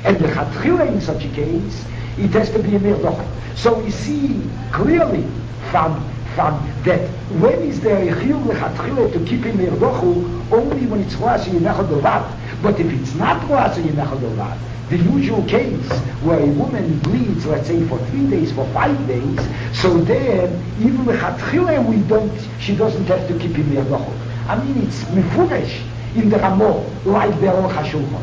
And the Chatchila in such a case, it has to be a Mirdoch. So we see clearly from that when is there a Chiyuv Lechatchila to keep in Mirdochu, only when it's Roasa Yinechad Levad. But if it's not Roasa Yinechad Levad, the usual case where a woman bleeds, let's say for 3 days, for 5 days, so then even Lechatchila she doesn't have to keep in Mirdochu. I mean, it's Mefuresh in the Ramo, like the Aruch HaShulchan.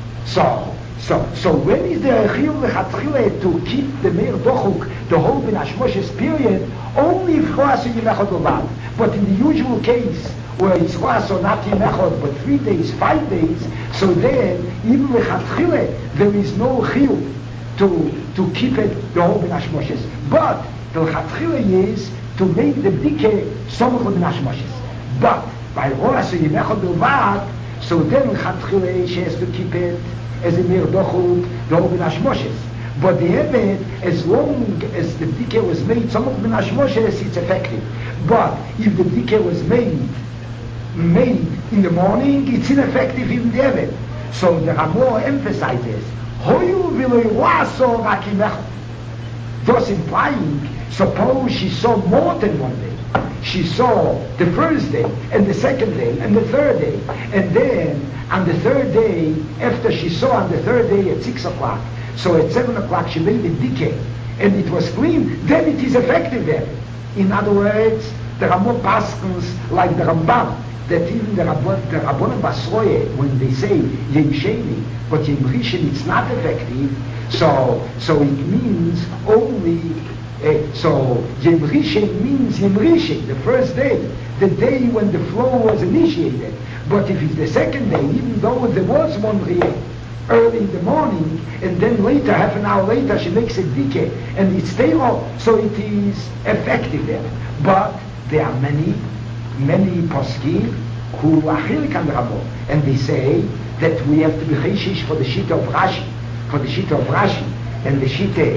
So when is there a chiyuv lechatchila to keep the Meir Dochuk, the whole Ben Hashmoshes period, only if Choas Yimechod Levad. But in the usual case, where it's Choas or not Yimechod, but 3 days, 5 days, so then, even lechatchila, there is no chiyuv to keep it, the whole Ben Hashmoshes. But the lechatchila is to make the dike Somuch Ben Hashmoshes. But by Choas Yimechod Levad, so then lechatchila she has to keep it as a Meir Dochuk, the whole Ben Hashmoshes. But the Eved, as long as the Dike was made, some of Ben Hashmoshes, it's effective. But if the Dike was made in the morning, it's ineffective in the Eved. So the Ramo emphasizes, Hoyu v'lo yiwaso rak imechod. Thus implying, suppose she saw more than 1 day. She saw the first day, and the second day, and the third day. And then, on the third day, after she saw on the third day at 6 o'clock, so at 7 o'clock she made a decay, and it was clean, then it is effective then. In other words, the Ramo Paskins, like the Rambam, that even the Rabbanan Basroye, when they say Yem Sheni, but Yem Rishon, it's not effective, so it means only, so Yem Rishon means Yem Rishon, the first day, the day when the flow was initiated. But if it's the second day, even though there was one Riyeh early in the morning, and then later, half an hour later, she makes a decay, and it's stay off, so it is effective there. But there are many poskim who are chilik on the Ramo, and they say that we have to be chayshish for the shita of Rashi, and the shita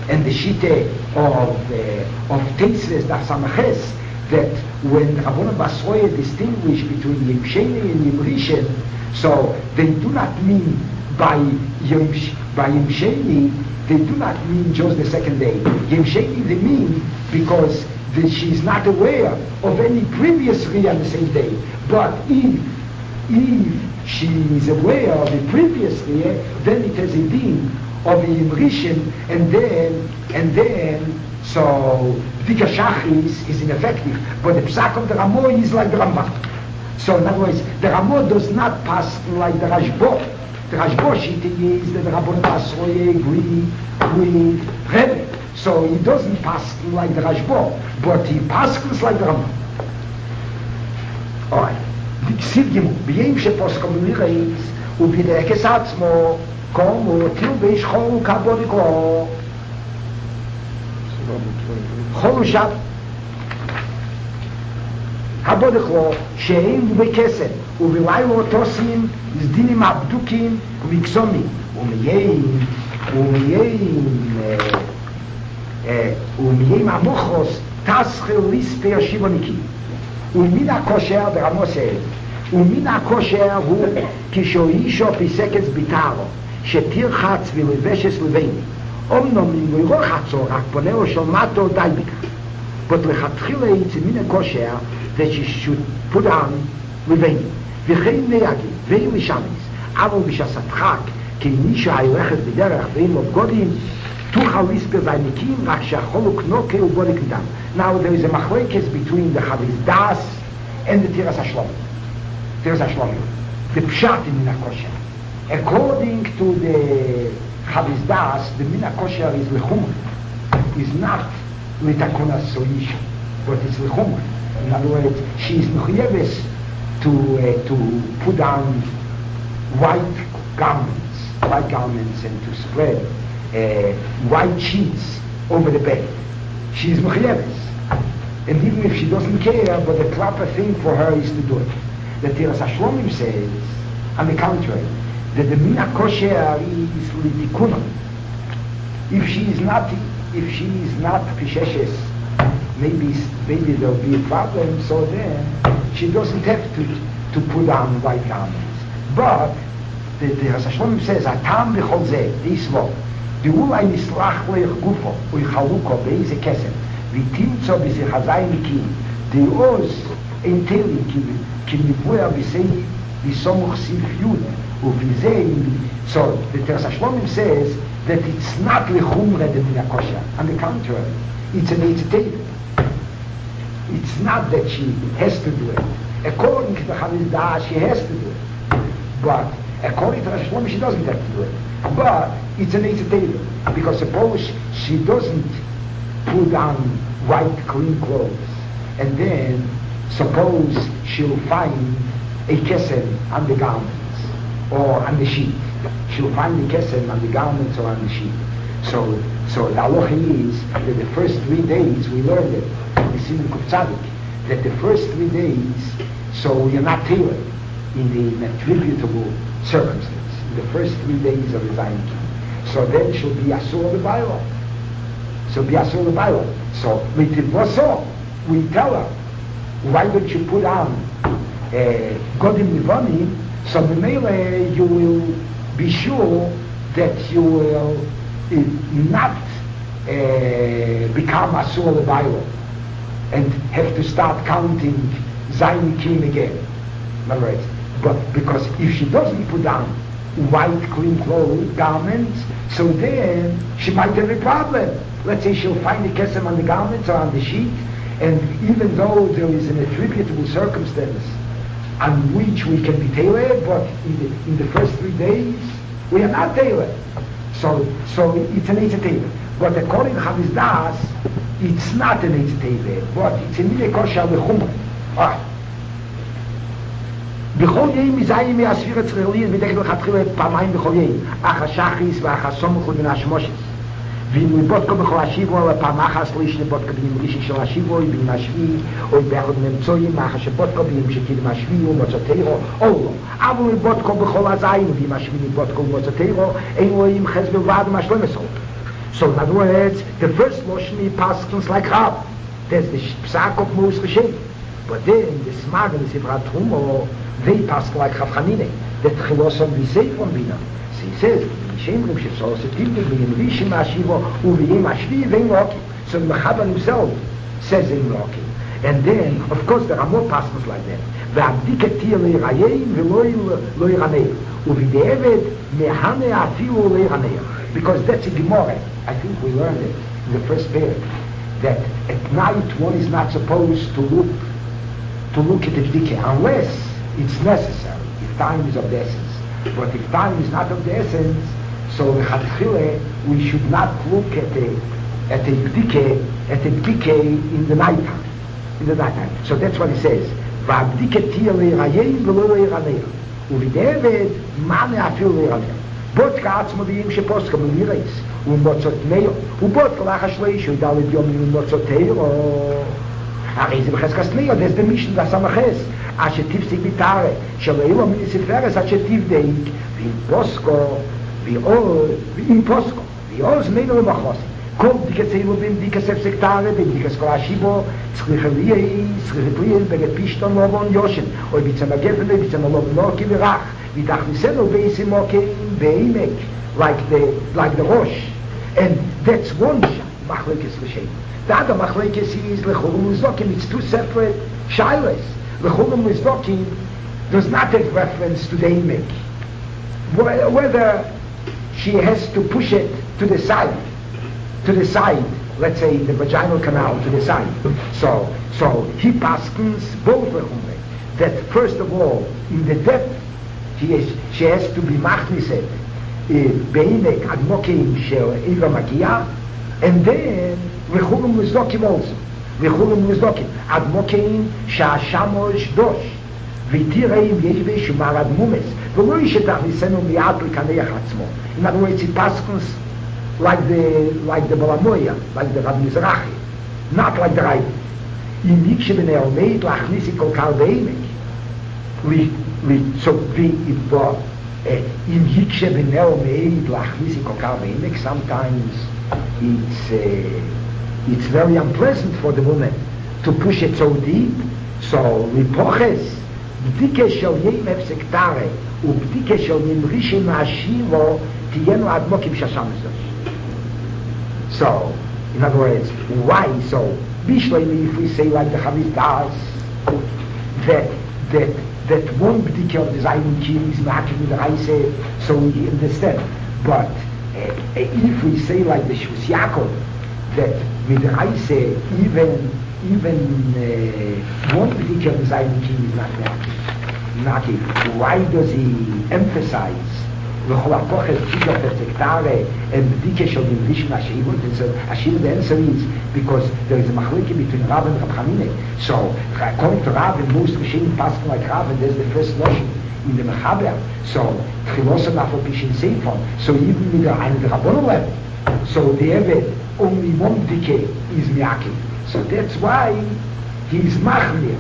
of Teisves Daf, that when Rabbanan Basroye distinguish between Yem Sheni and Yem Rishon, so they do not mean by Yem Sheni, they do not mean just the second day. Yem Sheni they mean because she is not aware of any previous Riyah on the same day. But if she is aware of the previous Riyah, then it has a din of the Yem Rishon, and then so Dika Shachris is ineffective, but the Psak of the Ramo is like the Rambam. So in other words, the Ramo does not pass like the Rashbo. The Rashbo Shita is that the Rabbanan Basroye agree with Rebbe. So he doesn't pass like the Rashbo, but he passes like the Rambam. Alright. Ksiv Gimel, b'yem sheposkom lireis, u'b'dekes atzmo, komu, til beish chol kabodiko. חול ושב הבודכו שאין בכסף ובלילה תוסים זדינים הבדוקים ומקסומים ומיים המוחרוס תסחל ליספי השיבוניקי ומן הכושר ברמוסה ומן הכושר הוא כשאישו פיסקת ביתרו שתרחץ ולבשס לביני אומנם אם הוא רוחצו רק פונהו של מטו די בכך. But lechatchila it's a mina kosher that she should put on leveni. V'chein neyagi, ve'im lishamis, avol b'shasatchak, ki nisha ha'ylechet b'derech ve'im obgodim, tuchal lispir zaynikim, rak she'acholu knoke u'bodik midam. Now there is a machlekes between the Chavis Das and the Tiras HaShlomim. The pshat in mina kosher. According to the Chavis Das, the mina kosher is lechumr, is not litakunas soish, but it's lechumr. In other words, she is mechuyeves to put on white garments and to spread white sheets over the bed. She is mechuyeves, and even if she doesn't care, but the proper thing for her is to do it. The Tiras HaShlomim says, on the contrary, that the mina kosher is litikuna. If she is not pisheshes, maybe there will be a problem. So then she doesn't have to put on white garments. But the Rosh Hashanah says, Atam b'chol zeh, this word, the ulay nislach leich gufo, ui chaluko, be'eze kesem, v'timtzo b'zichazai mikim, the oz entailing, ki nivuya b'sei, v'somuch sif yud, uv'zeh, so the Rosh Hashanah says that it's not lechumre de min kosher. On the contrary, it's an eitzitayv. It's not that she has to do it. According to the Chaviz she has to do it. But according to Rosh Hashanah, she doesn't have to do it. But it's an eitzitayv. Because suppose she doesn't put on white, clean clothes, and then suppose she'll find a kesem on the garments or on the sheet. She'll find the kesem on the garments or on the sheet. So the halacha is that the first 3 days we learned it in the Simon Kuf Tzadik, that the first 3 days, so you're not tailored in the attributable circumstance, in the first 3 days of the Zayin Kim. So then she'll be Asur the Baila. So we tell her, why don't you put on Godim Nivonim, so Memele you will be sure that you will not become Asur the Baila and have to start counting Zayin Kim again. All right. But because if she doesn't put on white, clean clothes, garments, so then she might have a problem. Let's say she'll find the kesem on the garments or on the sheet, and even though there is an attributable circumstance on which we can be tailored, but in the first 3 days we are not tailored. So it's an eitzitayv. But according to Chaviz Das, it's not an eitzitayv, but it's a minei kosher lechumra. בכל יום מזיים מהספיר הצרלין ודקל חתחיל פעמיים בכל יום אך השחריס ואך הסומכות מן השמושס ואם לבודקו בכל השיבו פעם אחת ליש לבודקו בין רישי של השיבו בין השביעי או באחד ממצויים אך שבודקו בין שקיד מהשביעי ומוצאתירו או לא אבל לבודקו בכל הזיים ואם השביעי לבודקו ומוצאתירו אין לו עם חס בלבד מהשלום עשרות. So in other words, the first lotion he passes like Rab. There's the psak of Moshe Hashem. But then the smag and the Sivrat Humo, they pass like Chafchanine, that Chilosom we say from Bina. So he says, Shemrim Shefsos, Tivim, Rishim Ashivo, Uvim Ashvi, Vein Rocky. So the Mechaber himself says in Rocky. And then, of course, there are more passages like that. Ve'abdiketir le'irayim ve'lo yiranei. Uvide'eved mehane afilu le'iraneir. Because that's a Gemara. I think we learned it in the first period. That at night one is not supposed to look at the bdike unless it's necessary, if time is of the essence. But if time is not of the essence, so we should not look at the bdike in the nighttime. So that's what he says. והבדיקתיה להיראיין ולא להירנר. ובדעבד מה נאפיל להירנר. בודק עצמו דיים שפוסקה ממירס. ומוצאות נאו. ובודק לך השליש, וידע לדיום ומוצאותיו. הרי זה בחזקת נאו, זה במישן והסמכס. אשר תפסיק ביטרה, שלא יהיו מיניסיפרס, אשר תבדק, ואם פוסקו, ואם פוסקו, ואוז מינו למחוסי. כל בדיקת סייבו בדיקת ספסקטרה, בדיקת סקולה שיבו, צריך לפליאל בגד פישטון לובון יושן, או ביצם הגפן, ביצם הלובון נורקי ורח, ותכניסנו בייסים מוקים בעמק, like the rosh. And that's one machlekes l'shem. The other machlekes is lechulum l'zdokim. It's two separate shilas. Lechulum l'zdokim does not have reference to the emek. Whether she has to push it to the side, let's say the vaginal canal to the side. So he paskins both lechumre. That first of all, in the depth, she has to be machniset. בעמק עד מוקים של עבר מגיע, and then וחולם לזדוקים also, וחולם לזדוקים עד מוקים שהשמוש דוש, ותראה אם יש בישהו מערד מומס, ולא ישתכניסנו מיד לקנח עצמו. In other words, it passes like the Balamoya, like the Rabbi Mizrahi, not like the Rebbe. אם יקשה בני עומד להכניס כל כך בעמק, so in Yikshe Benel Meid Lachmisi Kokar Beimek, sometimes it's very unpleasant for the woman to push it so deep. So Ripoches, בדיקה של ים הפסקטרה ובדיקה של נמרישי מהשיבו תהיינו עדמוקים ששמסוש. So, in other words, why so? Bishleimi, if we say like the Chavis does, that one bdike of the Zayim Kim is making with the Reise, so we understand. But if we say like the Shvus Yaakov, that with the Reise, even one bdike of the Zayim Kim is not making. Why does he emphasize וכל הפוחד בדיקה פרסקטרה and בדיקה של נמריש מהשיבות? The answer is because there is a machleke between Rav and Rab Chanina. So according to Rav, and most Rishonim passing like Rav, and there's the first notion in the Mechaber. So Tchilosa Nafal Pishin Seifon. So even with the Rabbanon level, so the Eved only one bdike is miyaki. So that's why he's machmir.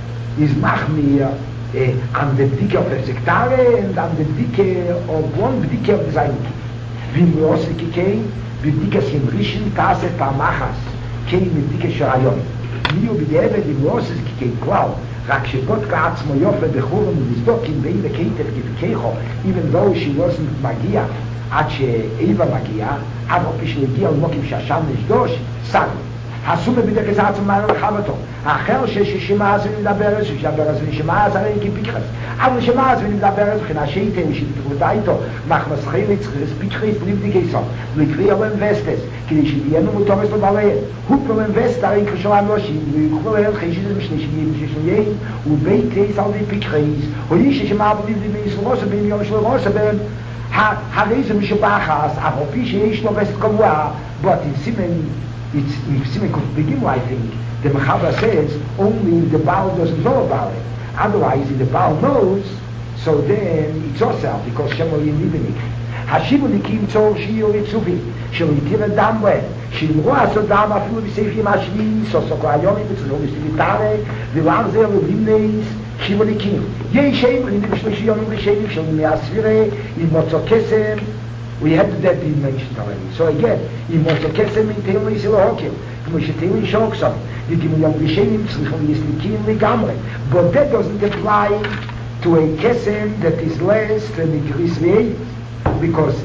An der Bdike of der Sektare und an der Bdike of one Bdike of the Zaynik. Wie wir auch gekehen, wie Bdike sind Rischen, Tase, Tamachas, kein mit Bdike Sharayon. Wie wir bideve, wie wir auch gekehen, klar, רק שגות כעצמו יופי בחורם ובסדוקים ואין לקייטת כפיקחו, even though she wasn't מגיע, עד שאיבה מגיע, עד אופי שהגיע למוקים שהשם נשדוש, סגו. הסומה בדרך כזה עצמו מהר לחבטו. האחר ששמע זה ונדבר את זה, שדבר את זה ונשמע זה הרי כפיחס. אבל נשמע זה ונדבר את זה, וכן השייטן ושתתחותה איתו, מחמס חילץ, פיחס בליבדי קיסו, לקריא לו אינבסטס, כדי שתהיינו מותורס לבעליהם. הוא כבר אינבסט, הרי כשלם לושים, ויוכלו להם חישיס ומשנשיים, ששניים, ובית תייס על די פיחס, הוא איש ששמע בליבדי בישרוסה, בין יום של רוסה, בין הרי זה משובחס, אבל פי שיש לו בסט קבוע, but in Simen, if Simen could begin, I think, the Mechaber says only the Baal doesn't know about it. Otherwise, if the Baal knows, so then it's also because Shemo Yinibenik. Hashimu Nikim Tzor Shio Yitzuvi, Shel Yitira Damwe, Shilmru Asodam Afilu B'Seifim Ashvi, Sosoko Ayomi B'Tzor B'Sivitare, V'Lamzer V'Limneis, Shimu Nikim. Yei in the B'Shlishi Yom B'Shevim, Shel Me'asvire, in Motzo Kesem. We had that being mentioned already. So again, in Motzo Kesem in Teilin Silohokim, כמו שתהילים שוק שם, וגימול יום ראשונים צריכים להסליקים לגמרי. But that doesn't apply to a kesem that is less than a Gris Ve'ei, because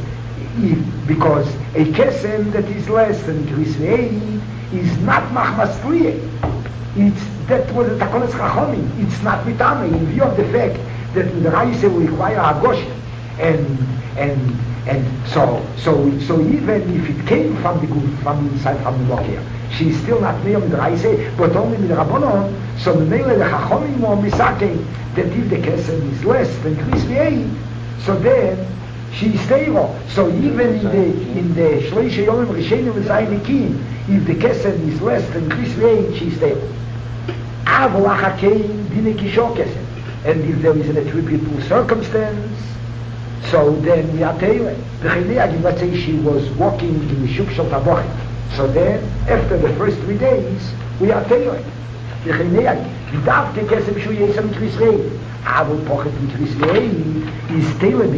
a kesem that is less than Gris Ve'ei is not Machmas Friye. That was the Takonas Chachomim. It's not Mitame, in view of the fact that the Raise will require Hagosh, and so even if it came from inside from the Mokia, she's still not near with Raise, but only with Rabbanon. So the Mele the Chachomim or Misake, that if the Kesem is less than Chris Ve'ei, so then she's stable. So even in the Shleisha Yomim Rishenim V'Zaynikim, if the Kesem is less than Chris Ve'ei, she's stable. Avol Achakein Dine Kisho Kesem, and if there is an attributable circumstance, so then we are tailored. Let's say she was walking in the Shuk Shel Tabochim. So then, after the first 3 days, we are tailored. Is tailored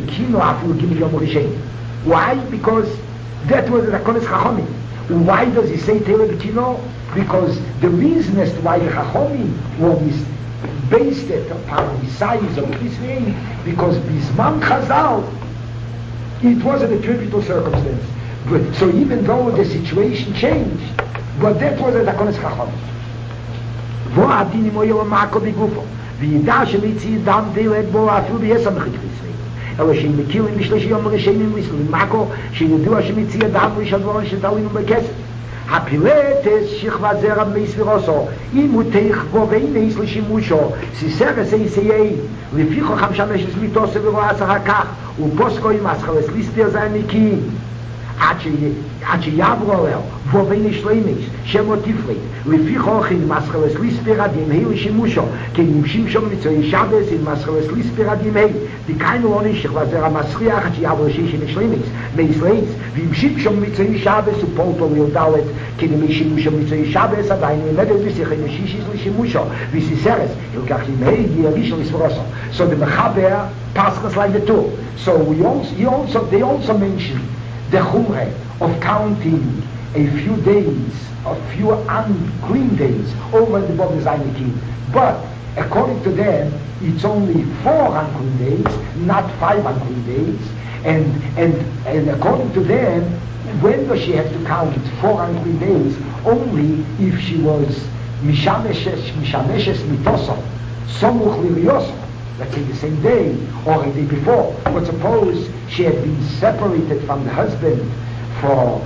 why? Because that was the Rakonis Chachomim. Why does he say tailored Bikino? Because the reason as to why the Chachomim was based it upon the size of Israel, because Bisman Chazal, it was an attributable circumstance. But so even though the situation changed, but that was a Takonis Chachom. Vo adini moyo ma'ako bigufo, v'yida shemitzi dam delet bo afilu b'yesam b'chik Israel. Elo sheim mekilim b'shleshi yom reshenim Israel, ma'ako sheyidu shemitzi dam rishadvoron shetalinu b'kesef. הפילטס שכבה זרע מסבירוסו אם הוא תיכבו ואין יש לשימושו סיסר סייסיי לפיכו 5 מיתוס ורואה אחר כך ופוסקו עם אסחלס ליסטר זייניקים עד שיעברו עליו ואין יש לימיס שמו תפרי לפיכו עם אסחלס ליסטר עדים היו לשימושו כי נמשים שם מצוי שבס עם אסחלס ליסטר עדים היו דקיינו עוני שכבה זרע מסריח עד שיעברו שיש לימיס מישראל וימשים שם מצוי שבס ופולטו ליודלת כי נמשים שם מצוי שבס עדיין ילמדת בשיחי נשישיס לשימושו וסיסרס ילקח לימי יריש לסברוסו. So the Mechaber passes like the two. So they also mention the Chumre of counting a few days, a few unclean days over the body Zainikim. But according to them, it's only 4 unclean days, not 5 unclean days. And according to them, when does she have to count 4 unclean days? Only if she was mishameshes mitoso, somuch lirioso, let's say the same day or a day before. But suppose she had been separated from the husband for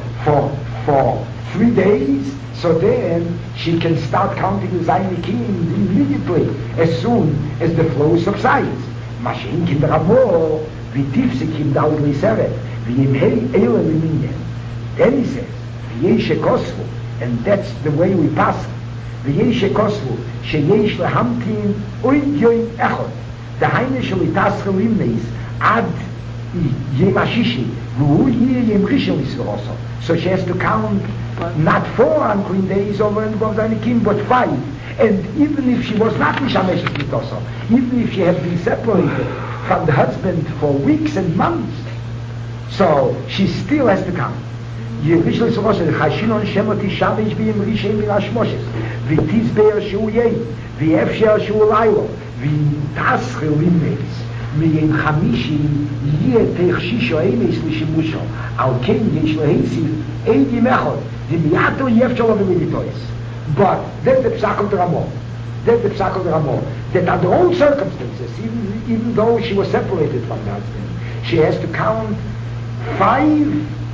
3 days, so then she can start counting the Zainikim immediately as soon as the flow subsides. Mashin kin ramo v'tifsikim dal gliseret v'yimhei eile liminyen. Then he says v'yeshe kosvu, and that's the way we pass it. V'yeshe kosvu sheyesh lehamtin oid yoim echot. The Heine shel itasche limneis ad yem ashishi v'hu yem rishon isveroso. So she has to count not 4 unclean days over and above Zainikim, but 5. And even if she was not mishameshes mitoso, even if she had been separated from the husband for weeks and months, so she still has to count. Yerish l'sorosa chashinon shemoti shamesh b'yem rishem b'nashmoshes v'tizbeir shu yei v'efsher shu laylo v'taschel limneis מיים חמישי יהיה תכשישו אימס לשימושו על כן יש להסיף אידי מחוד דמייתו יפשר לו במיליטויס. But that's the psak of the Ramon. That's the psak of the Ramon. That under all circumstances, even though she was separated from the husband, she has to count 5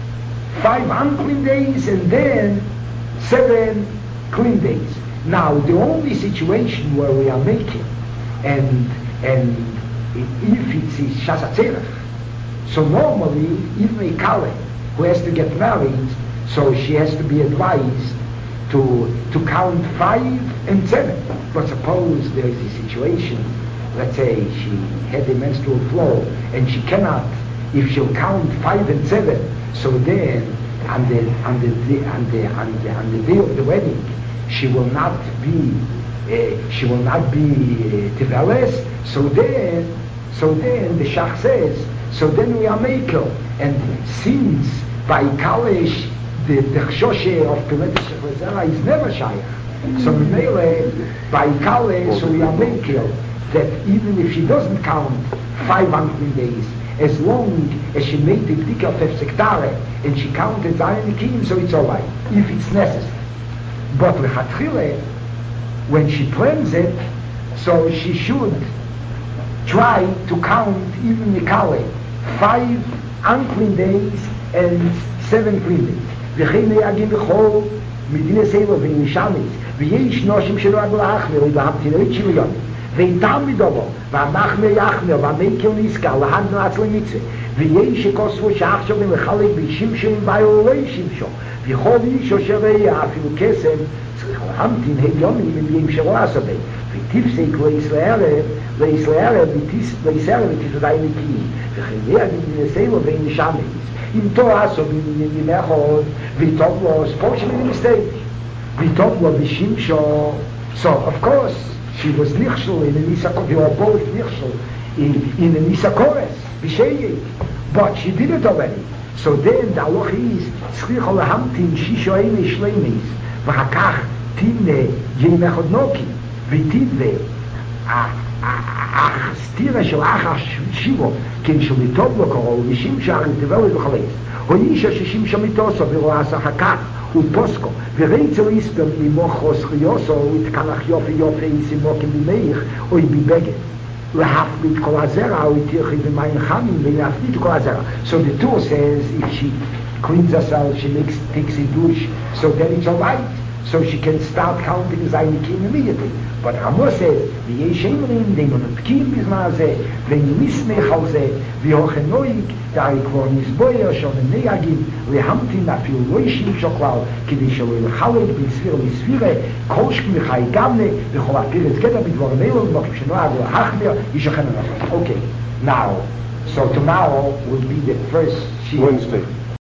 unclean days and then 7 clean days. Now the only situation where we are making and if it's Shasatzerach, so normally even a Kale who has to get married, so she has to be advised to count 5 and 7. But suppose there is a situation, let's say she had a menstrual flow and she cannot, if she'll count 5 and 7, so then on the day of the wedding she will not be Tiveles. So then the Shach says, so then we are maker. And since by Kalesh the Chshoshe of Piletus Shechazera is never Shayach, so by Kalesh so we are maker that even if she doesn't count 5 unclean days, as long as she made the Bdika of Sektare and she counted Zainikim, so it's alright, if it's necessary. But Lechatchile, when she plans it, so she should try to count even Mikale 5 unclean days and 7 clean days. וכן יגים בכל מדינה סבב ונשאלת ויש נושים שלא עגו לאחמר ובהמתינוית שוויון ואיתם מדובו והמחמר יחמר והמקר נזכר להגנו עצלי מצווה ויש שכוספו שעכשיו מחלק בשמשם ואולי שמשו וכל איש אשר ראייה אפילו קסם צריך להמתין היומים אם ימשרו הסבי ותפסק לישראל ותשודאי נקיים וכן יגים בנסייבו ונשאלת אם תועסו בימי החוד ויטוב לו ספורט שמי מסתייג ויטוב לו בשמשו. So of course she was nichshel in the Nisakores, they were both nichshel in the Nisakores b'sheyek, but she did it already. So then the halach is tzricha lahamtin shisho eimei shleimis v'hakach timne yemei echad noki v'tidve אך סתירה של אחר שיבו כן שמיטוב לו קורא ונשים שער יתבל וחלץ הוא איש השישים שמיטוסו ורואה שחקה ופוסקו ורצל איספר ממוך חוסחיוסו ותקנח יופי יופי איסימו כמימייך או יביבגת להפליט כל הזרע או יתיחי במים חמים ולהפליט כל הזרע. So the Torah says if she cleans herself, she takes a douche, so then it's alright. So she can start counting Zainikim immediately. But Ramah says, ויש אמרים, די מנותקים בזמן הזה, ונסמך על זה, והוכן נויק, דהי כבר נסבויר, שומני יגים, להמתין אפילו לא אישים שוקלל, כדי שלא יחלק בספירה לספירה, כל שכמחי גמנה, וכל הפירץ קטע בדברים אלו, ומוקים שנועד להחמיר, ישכן הנפל. Okay, now, so tomorrow will be the first Wednesday.